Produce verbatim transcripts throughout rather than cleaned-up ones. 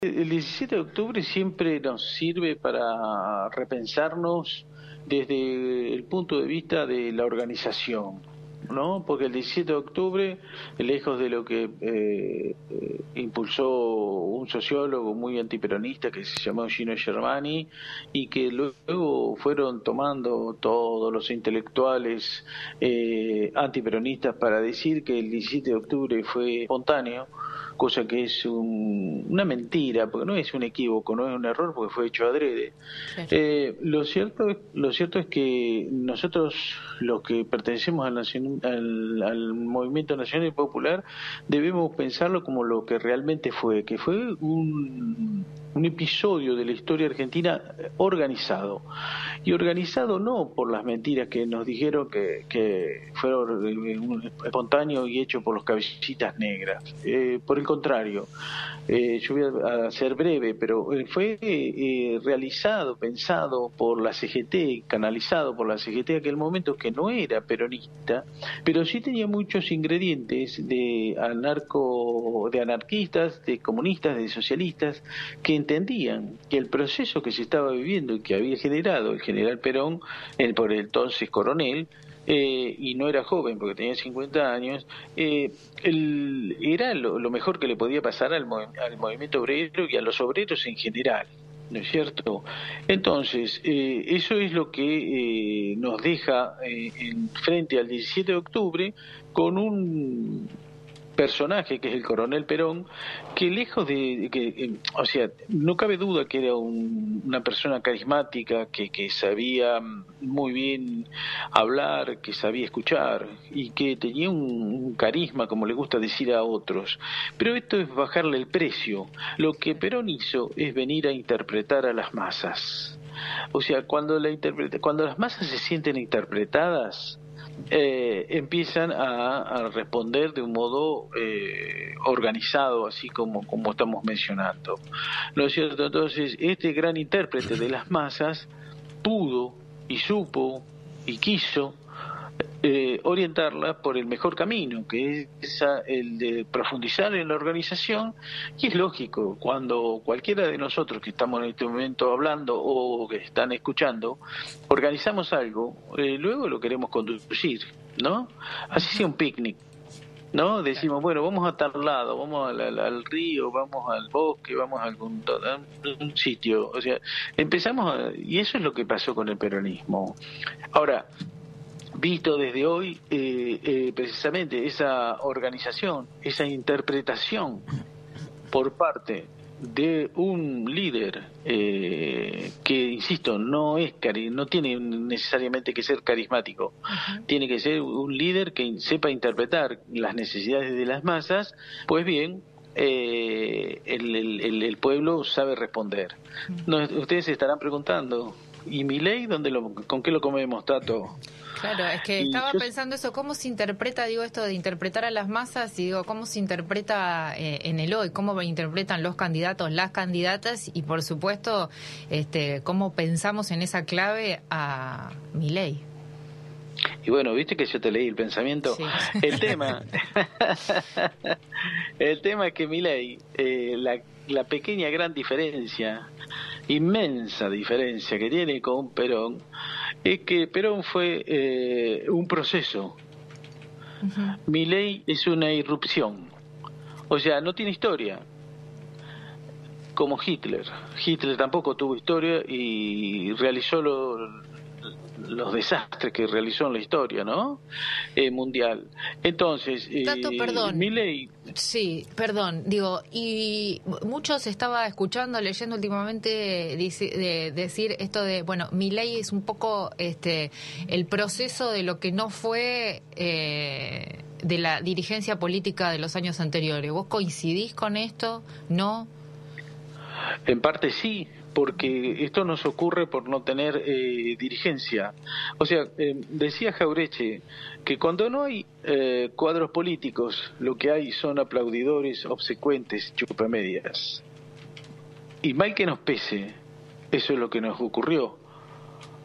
El diecisiete de octubre siempre nos sirve para repensarnos desde el punto de vista de la organización, ¿no? Porque el diecisiete de octubre, lejos de lo que eh, eh, impulsó un sociólogo muy antiperonista que se llamó Gino Germani, y que luego fueron tomando todos los intelectuales eh, antiperonistas para decir que el diecisiete de octubre fue espontáneo, cosa que es un, una mentira, porque no es un equívoco, no es un error, porque fue hecho adrede. Claro. Eh, lo cierto es, lo cierto es que nosotros, los que pertenecemos al, nacion, al, al movimiento nacional y popular, debemos pensarlo como lo que realmente fue, que fue un, un episodio de la historia argentina organizado. Y organizado no por las mentiras que nos dijeron que, que fueron espontáneo y hecho por los cabecitas negras. Eh, por el contrario, eh, yo voy a, a ser breve, pero fue eh, realizado, pensado por la C G T, canalizado por la C G T en aquel momento, que no era peronista, pero sí tenía muchos ingredientes de anarco, de anarquistas, de comunistas, de socialistas, que entendían que el proceso que se estaba viviendo y que había generado el general Perón, el, por el entonces coronel, Eh, y no era joven porque tenía cincuenta años, eh, el, era lo, lo mejor que le podía pasar al, al movimiento obrero y a los obreros en general, ¿no es cierto? Entonces, eh, eso es lo que eh, nos deja eh, en frente al diecisiete de octubre con un personaje que es el coronel Perón, que lejos de que eh, o sea, no cabe duda que era un, una persona carismática, que, que sabía muy bien hablar, que sabía escuchar y que tenía un, un carisma, como le gusta decir a otros, pero esto es bajarle el precio. Lo que Perón hizo es venir a interpretar a las masas. O sea, cuando la interpreta, cuando las masas se sienten interpretadas, Eh, empiezan a, a responder de un modo eh, organizado, así como, como estamos mencionando, ¿no es cierto? Entonces, este gran intérprete de las masas pudo y supo y quiso eh, orientarla por el mejor camino, que es esa, el de profundizar en la organización. Y es lógico, cuando cualquiera de nosotros que estamos en este momento hablando o que están escuchando, organizamos algo, eh, luego lo queremos conducir, ¿no? Así sea un picnic, ¿no? Decimos, bueno, vamos a tal lado, vamos al, al, al río, vamos al bosque, vamos a algún a un sitio. O sea, empezamos a, y eso es lo que pasó con el peronismo. Ahora, visto desde hoy, eh, eh, precisamente esa organización, esa interpretación por parte de un líder eh, que, insisto, no es cari no tiene necesariamente que ser carismático, uh-huh. Tiene que ser un líder que sepa interpretar las necesidades de las masas, pues bien, eh, el, el, el pueblo sabe responder. No, ustedes se estarán preguntando, ¿y Milei dónde lo, con qué lo comemos, Tato? Claro, es que Y estaba yo... pensando eso, cómo se interpreta, digo, esto de interpretar a las masas, y digo, cómo se interpreta eh, en el hoy, cómo interpretan los candidatos, las candidatas, y por supuesto, este, cómo pensamos en esa clave a Milei. Y bueno, viste que yo te leí el pensamiento. Sí. El tema, el tema es que Milei, eh, la, la pequeña gran diferencia, inmensa diferencia que tiene con Perón, es que Perón fue eh, un proceso. Uh-huh. Milei es una irrupción. O sea, no tiene historia. Como Hitler. Hitler tampoco tuvo historia y realizó lo, los desastres que realizó en la historia, ¿no? Eh, mundial. Entonces, Tato, eh, perdón. Milei... Sí, perdón, digo, y muchos estaba escuchando, leyendo últimamente de, de decir esto de, bueno, Milei es un poco este el proceso de lo que no fue eh, de la dirigencia política de los años anteriores. ¿Vos coincidís con esto? ¿No? En parte sí, porque esto nos ocurre por no tener eh, dirigencia. O sea, eh, decía Jaureche que cuando no hay eh, cuadros políticos, lo que hay son aplaudidores, obsecuentes, chupamedias. Y mal que nos pese, eso es lo que nos ocurrió.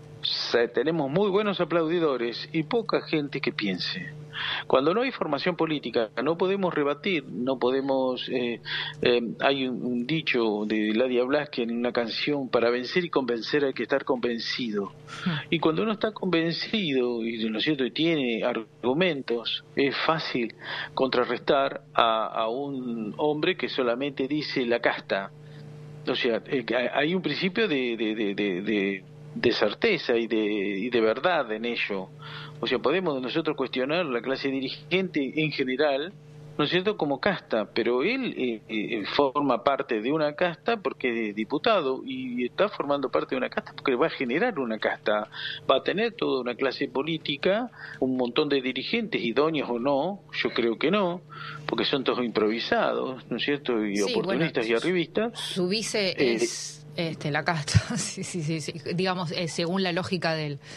tenemos muy buenos aplaudidores y poca gente que piense. Cuando no hay formación política, no podemos rebatir, no podemos... Eh, eh, hay un, un dicho de Ladia Blasque en una canción: para vencer y convencer hay que estar convencido. Y cuando uno está convencido, y ¿no es cierto?, y tiene argumentos, es fácil contrarrestar a, a un hombre que solamente dice la casta. O sea, eh, hay un principio de... de, de, de, de de certeza y de, y de verdad en ello. O sea, podemos nosotros cuestionar la clase dirigente en general, ¿no es cierto?, como casta, pero él eh, eh, forma parte de una casta porque es diputado, y está formando parte de una casta porque va a generar una casta, va a tener toda una clase política, un montón de dirigentes, idóneos o no, yo creo que no, porque son todos improvisados, ¿no es cierto?, y sí, oportunistas, bueno, y arribistas. Su vice eh, es... Este, la casta, sí, sí, sí, sí. Digamos, eh, según la lógica de él.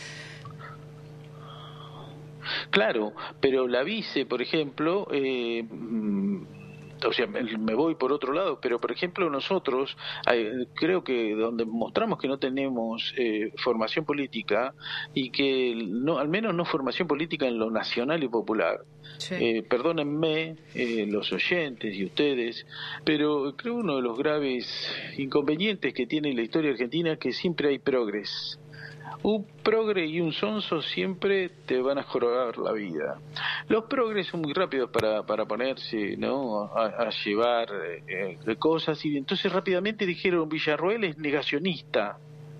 Claro, pero la vice, por ejemplo, eh, o sea, me voy por otro lado, pero por ejemplo nosotros, eh, creo que donde mostramos que no tenemos eh, formación política, y que no, al menos no formación política en lo nacional y popular. Sí. Eh, perdónenme eh, los oyentes y ustedes, pero creo uno de los graves inconvenientes que tiene la historia argentina es que siempre hay progres. Un progre y un sonso siempre te van a jorobar la vida. Los progres son muy rápidos para, para ponerse, ¿no?, a, a llevar eh, cosas, y entonces rápidamente dijeron: Villarroel es negacionista.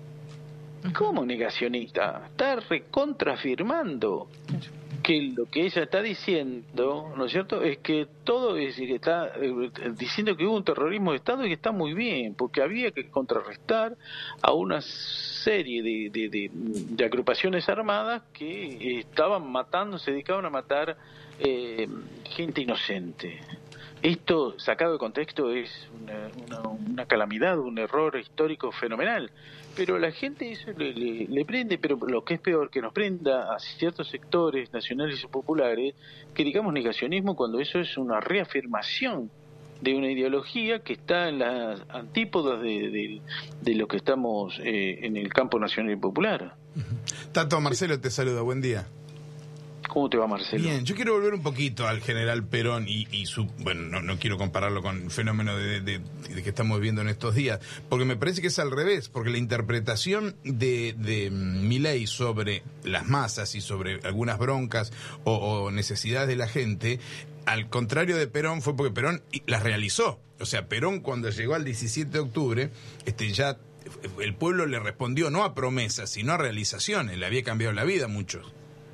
¿Cómo negacionista? Está recontrafirmando que lo que ella está diciendo, ¿no es cierto?, es que todo, es decir, está eh, diciendo que hubo un terrorismo de Estado, y que está muy bien, porque había que contrarrestar a una serie de, de, de, de agrupaciones armadas que estaban matando, se dedicaban a matar eh, gente inocente. Esto, sacado de contexto, es una, una, una calamidad, un error histórico fenomenal. Pero la gente eso le, le, le prende, pero lo que es peor, que nos prenda a ciertos sectores nacionales y populares que digamos negacionismo, cuando eso es una reafirmación de una ideología que está en las antípodas de, de, de lo que estamos eh, en el campo nacional y popular. Tato, Marcelo te saluda, buen día. ¿Cómo te va, Marcelo? Bien, yo quiero volver un poquito al general Perón y, y su... Bueno, no, no quiero compararlo con el fenómeno de, de, de que estamos viendo en estos días, porque me parece que es al revés, porque la interpretación de, de Milei sobre las masas y sobre algunas broncas o, o necesidades de la gente, al contrario de Perón, fue porque Perón las realizó. O sea, Perón, cuando llegó al diecisiete de octubre, este ya el pueblo le respondió no a promesas, sino a realizaciones. Le había cambiado la vida a muchos.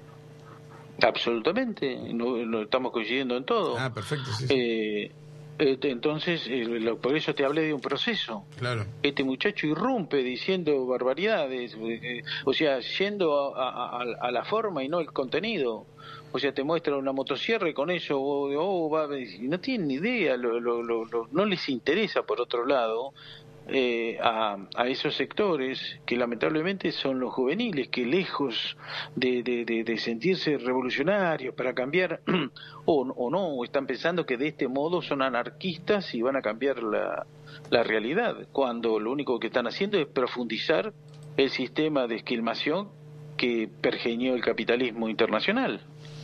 Absolutamente, no, no estamos coincidiendo en todo. Ah, perfecto, sí, sí. Eh, eh, entonces, eh, lo, por eso te hablé de un proceso. Claro. Este muchacho irrumpe diciendo barbaridades, eh, o sea, yendo a, a, a, a la forma y no el contenido. O sea, te muestra una motosierra y con eso oh, oh, va, no tienen ni idea, lo, lo, lo, lo, no les interesa, por otro lado, Eh, a, a esos sectores que lamentablemente son los juveniles, que lejos de, de, de, de sentirse revolucionarios para cambiar o, o no, están pensando que de este modo son anarquistas y van a cambiar la, la realidad, cuando lo único que están haciendo es profundizar el sistema de esquilmación que pergeñó el capitalismo internacional.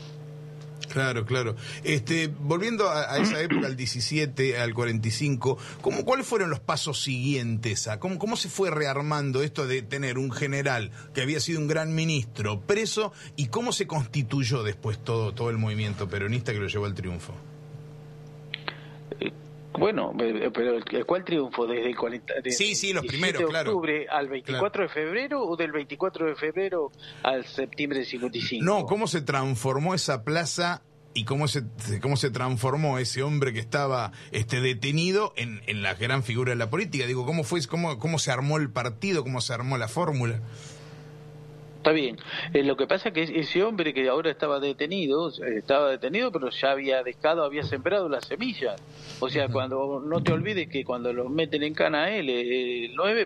Claro, claro. Este, volviendo a, a esa época, al diecisiete, al cuarenta y cinco, ¿cómo, ¿cuáles fueron los pasos siguientes? A, ¿cómo, ¿Cómo se fue rearmando esto de tener un general que había sido un gran ministro preso, y cómo se constituyó después todo, todo el movimiento peronista que lo llevó al triunfo? Bueno, pero ¿cuál triunfo? ¿Desde el cuarenta, desde sí, sí, los primeros, de claro. octubre al veinticuatro claro. de febrero, o del veinticuatro de febrero al septiembre de cincuenta y cinco? No, ¿cómo se transformó esa plaza y cómo se cómo se transformó ese hombre que estaba este detenido en, en la gran figura de la política? Digo, ¿cómo fue, cómo, cómo se armó el partido, cómo se armó la fórmula? Está bien. Eh, lo que pasa es que ese hombre que ahora estaba detenido, estaba detenido, pero ya había dejado, había sembrado las semillas. O sea, uh-huh. cuando no te olvides que cuando lo meten en cana a él, el nueve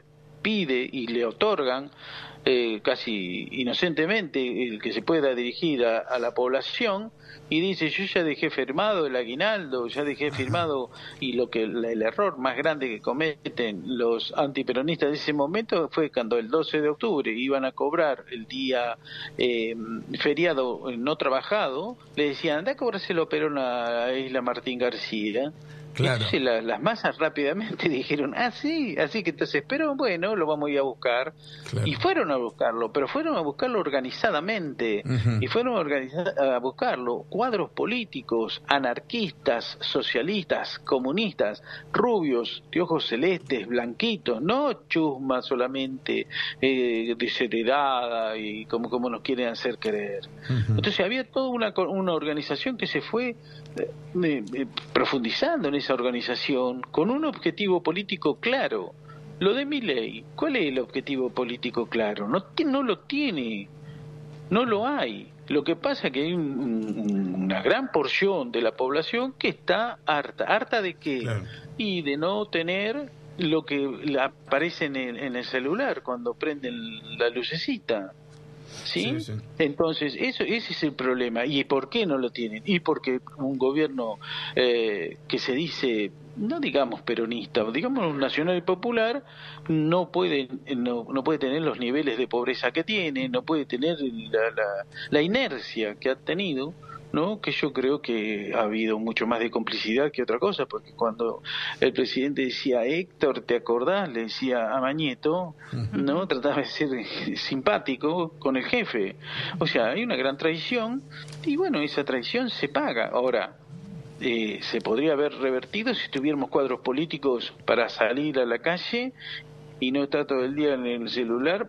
pide y le otorgan eh, casi inocentemente el que se pueda dirigir a, a la población, y dice: yo ya dejé firmado el aguinaldo, ya dejé firmado, y lo que el, el error más grande que cometen los antiperonistas de ese momento fue cuando el doce de octubre iban a cobrar el día eh, feriado no trabajado, le decían: anda a cobrárselo Perón a Isla Martín García. Claro. Entonces la, las masas rápidamente dijeron: ah, sí, así que entonces, pero bueno, lo vamos a ir a buscar. Claro. Y fueron a buscarlo, pero fueron a buscarlo organizadamente. Uh-huh. Y fueron a, organizar, a buscarlo cuadros políticos, anarquistas, socialistas, comunistas, rubios, de ojos celestes, blanquitos, no chusma solamente, eh, desheredada y como, como nos quieren hacer creer. Uh-huh. Entonces había toda una, una organización que se fue eh, eh, profundizando en esa organización con un objetivo político claro. Lo de Milei, ¿cuál es el objetivo político claro? No, no lo tiene, no lo hay. Lo que pasa es que hay un, un, una gran porción de la población que está harta. ¿Harta de qué? Claro. Y de no tener lo que aparece en el, en el celular cuando prenden la lucecita. ¿Sí? Sí, sí. Entonces, eso, ese es el problema. ¿Y por qué no lo tienen? Y porque un gobierno eh, que se dice, no digamos peronista, digamos nacional y popular, no puede, no, no puede tener los niveles de pobreza que tiene, no puede tener la, la, la inercia que ha tenido, ¿no? Que yo creo que ha habido mucho más de complicidad que otra cosa, porque cuando el presidente decía: Héctor, ¿te acordás?, le decía a Mañeto, ¿no? Trataba de ser simpático con el jefe. O sea, hay una gran traición, y bueno, esa traición se paga. Ahora, eh, se podría haber revertido si tuviéramos cuadros políticos para salir a la calle y no está todo el día en el celular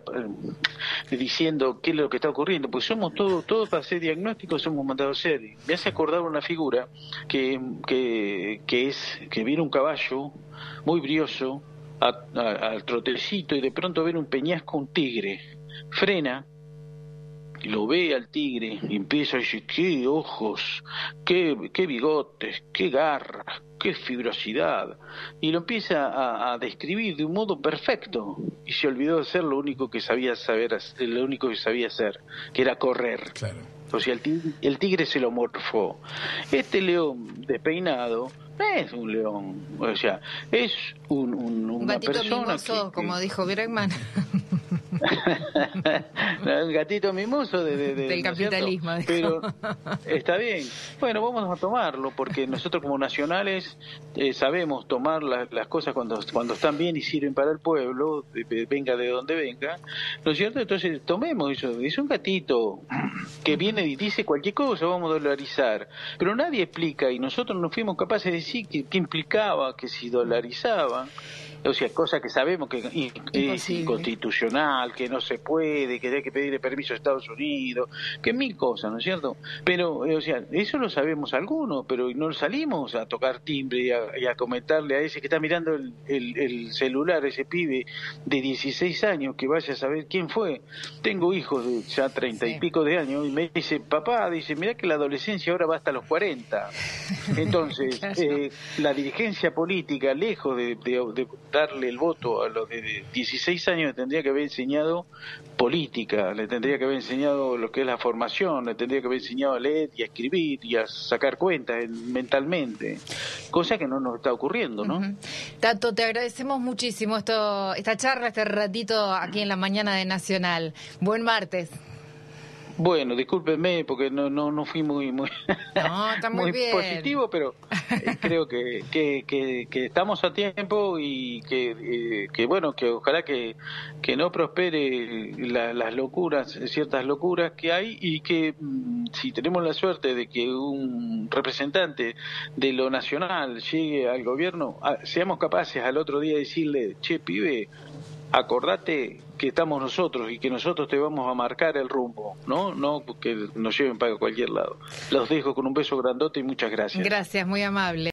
eh, diciendo qué es lo que está ocurriendo, pues somos todos, todos para hacer diagnósticos somos mandados a hacer. Me hace acordar una figura que, que, que es que viene un caballo muy brioso a, a, al trotecito, y de pronto ve un peñasco, un tigre, frena, lo ve al tigre y empieza a decir: qué ojos, qué, qué bigotes, qué garras, qué fibrosidad, y lo empieza a, a describir de un modo perfecto, y se olvidó de hacer lo único que sabía saber, lo único que sabía hacer, que era correr. Claro. O sea, el tigre, el tigre se lo morfó. Este león despeinado no es un león, o sea, es un, un, una un persona mimoso, que, como que... dijo Bregman. Un gatito mimoso de, de, de, del capitalismo, ¿no? Pero está bien. Bueno, vamos a tomarlo, porque nosotros como nacionales eh, sabemos tomar la, las cosas cuando cuando están bien y sirven para el pueblo, de, de, venga de donde venga, ¿no es cierto? Entonces tomemos eso. Es un gatito que viene y dice cualquier cosa, vamos a dolarizar, pero nadie explica, y nosotros no fuimos capaces de decir qué implicaba que si dolarizaban. O sea, cosa que sabemos que es inconstitucional, que no se puede, que hay que pedirle permiso a Estados Unidos, que mil cosas, ¿no es cierto? Pero, o sea, eso lo sabemos algunos, pero no salimos a tocar timbre y a, y a comentarle a ese que está mirando el, el, el celular, ese pibe de dieciséis años, que vaya a saber quién fue. Tengo hijos de ya treinta sí. y pico de años, y me dice: papá, dice, mirá que la adolescencia ahora va hasta los cuarenta. Entonces, claro. eh, la dirigencia política, lejos de, de, de darle el voto a los de dieciséis años, le tendría que haber enseñado política, le tendría que haber enseñado lo que es la formación, le tendría que haber enseñado a leer y a escribir y a sacar cuentas mentalmente, cosa que no nos está ocurriendo, ¿no? Uh-huh. Tato, te agradecemos muchísimo esto, esta charla, este ratito aquí en la mañana de Nacional. Buen martes. Bueno, discúlpenme porque no no no fui muy muy, no, está muy, muy bien. positivo, pero eh, creo que, que, que, que estamos a tiempo, y que, eh, que bueno, que ojalá que, que no prospere la, las locuras, ciertas locuras que hay, y que mm, si tenemos la suerte de que un representante de lo nacional llegue al gobierno, a, seamos capaces al otro día de decirle: che, pibe, acordate que estamos nosotros y que nosotros te vamos a marcar el rumbo, ¿no? No que nos lleven para cualquier lado. Los dejo con un beso grandote y muchas gracias. Gracias, muy amable.